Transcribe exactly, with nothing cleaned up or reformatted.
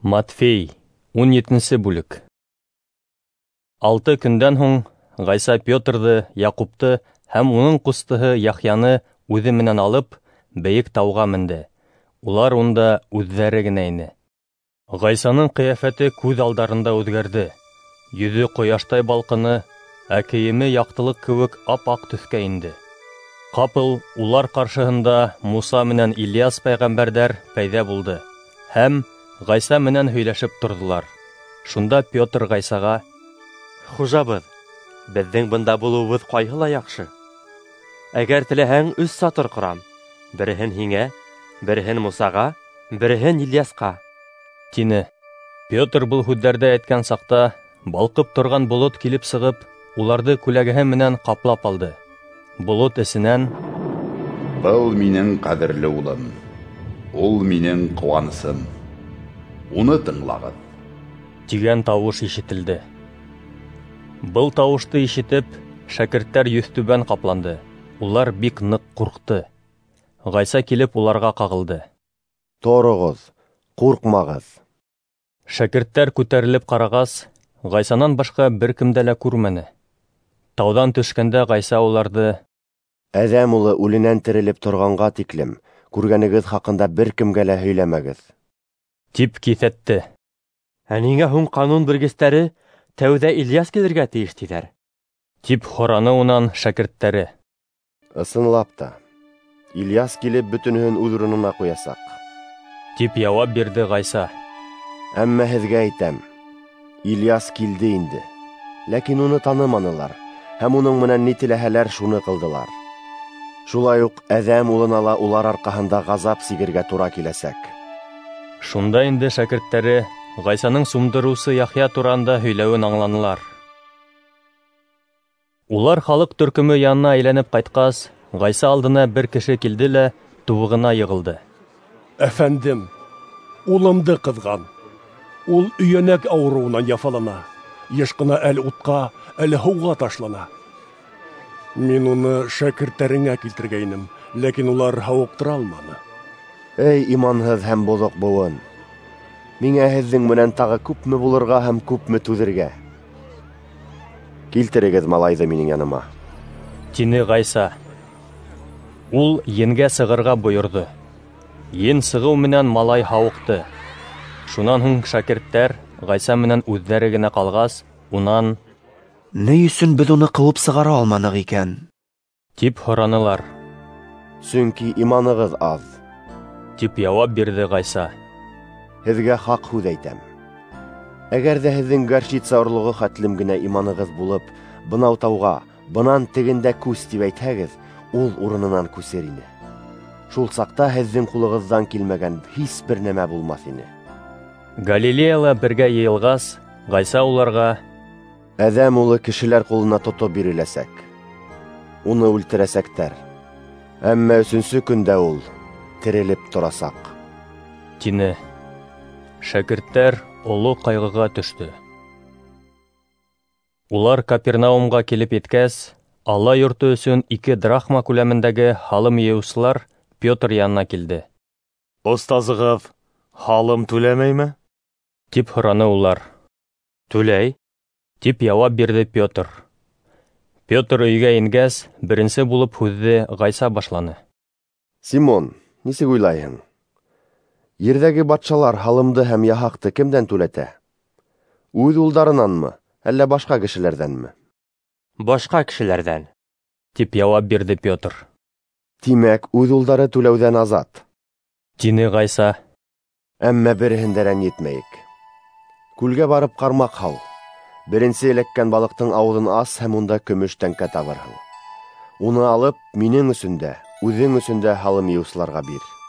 Матфей, ун етенче бүлек. Алты көндән һуң Гайса Петрды, Якубты һәм уның ҡустыһы Яхьяны үҙе менән алып, бейек тауға менде. Улар унда үҙҙәре генә ине. Гайсаның ҡиәфәте күҙ алдарында үҙгәрҙе. Йөҙө ҡояштай балҡыны, ә кейеме яҡтылыҡ кеүек ап-аҡ төҫкә инде. Ҡапыл улар ҡаршыһында Муса менән Ильяс пәйғәмбәрҙәр пәйҙә булды һәм Гайса менән һөйләшеп торҙолар. Шунда Петр Гайсаға: «Хужабыҙ, беҙҙең бында булыуыбыҙ ҡайһылай яҡшы. Әгәр теләһәң, өс сатыр ҡорам. Береһен һиңә, береһен Мусаға, береһен Ильясҡа», — тине. Петр был һүҙҙәрҙе әйткән саҡта, балҡып торған болот килеп сығып, уларҙы күләгәһе менән ҡаплап алды. Болот эсенән: «Был минең ҡәҙерле улым, ул минең ҡыуанысым. Уны тыңлағыҙ», тигән тауыш ишетелде. Был тауышты ишетеп, шәкерттәр йөҙтүбән ҡапланды. Улар бик ныҡ ҡурҡты. Гайса килеп уларға ҡағылды. «Тороғоҙ, ҡурҡмағыҙ». Шәкерттәр күтәрелеп ҡарағас, Гайсанан башҡа бер кемдә лә күрмәне. Тауҙан төшкәндә Гайса уларҙы: «Әҙәм улы үленән терелеп торғанға тиклем, күргәнегеҙ хаҡында бер кемгә лә һөйләмәгеҙ», тип киҫәтте. «Ә ниңә һуң ҡанун белгестәре тәүҙә Ильяс килергә тейеш тиҙәр?» тип һораны унан шәкерттәре. «Ысынлап та, Ильяс килеп бөтөнөһөн үҙ урынына ҡуясаҡ», тип яуап бирҙе Гайса. «Әммә һеҙгә әйтәм, Ильяс килде инде, ләкин уны таныманылар, һәм уның менән ни теләһәләр, шуны ҡылдылар. Шулай уҡ әҙәм улына ла улар арҡаһында ғазап сигергә тура киләсәк». Шунда инде шәкерттәре Гайсаның сумдырыусы Яхья тураһында һөйләүен аңланылар. Улар халыҡ төркөмө янына әйләнеп ҡайтҡас, Гайса алдына бер кеше килде лә тубығына йығылды. «Әфәндем, улымды ҡыҙған. Ул өйәнәк ауырыуынан яфалана. Йыш ҡына әле утҡа, әле һыуға ташлана. Мин уны шәкерттәреңә килтергәйнем, ләкин улар һауыҡтыра алманы». «Эй, иманһыҙ һәм боҙоҡ быуын! Миңә һеҙҙең менән тағы күпме булырға һәм күпме түҙергә? Килтерегеҙ малайҙы минең яныма», — тине Гайса. Ул еңгә сығырға бойорҙо. Ен сығыу менән малай һауыҡты. Шунан һуң шәкерттәр Гайса менән үҙҙәре генә ҡалғас, унан: «Ни өсөн беҙ уны ҡыуып сығара алманыҡ икән?» тип һоранылар. «Сөнки иманығыҙ аҙ», тип яуап бирҙе Гайса. «Һеҙгә хаҡ һүҙ әйтәм. Әгәр ҙә һеҙҙең горчица орлоғо хәтлем генә иманығыҙ булып, бынау тауға, бынан тегендә күс тип әйтһәгеҙ, ул урынынан күсер ине. Шул саҡта һеҙҙең ҡулығыҙҙан килмәгән һис бер нәмә булмаҫ ине». Галилеяла бергә йыйылғас, Гайса уларға: «Әҙәм улы кешеләр ҡулына тотоп биреләсәк. Уны үлтерәсәктәр. Әммә өсөнсө көндә ул терелеп торасаҡ», тине. Шәкерттәр оло ҡайғыға төштө. Улар Капернаумға килеп еткәс, Алла йорто өсөн ике драхма күләмендәге һалым йыйыусылар Петр янына килде. «Остазығыҙ һалым түләмәйме?» тип һораны улар. «Түләй», тип яуап бирҙе Петр. Петр өйгә ингәс, беренсе булып һүҙҙе Гайса башланы. «Симон, нисек уйлайһың? Ерҙәге батшалар һалымды һәм яһаҡты кемдән түләтә? Үҙ улдарынанмы, әллә башҡа кешеләрҙәнме?» «Башҡа кешеләрҙән», тип яуап бирҙе Петр. «Тимәк, үҙ улдары түләүҙән азат», тине Гайса. «Әммә береһендә рәнйетмәйек. Күлгә барып ҡармаҡ һал. Беренсе эләккән балыҡтың ауыҙын ас һәм унда көмөш тәңкә табырһың. Уны алып, минең өсөн дә, үҙең өсөн дә һалым йыйыусыларға бир.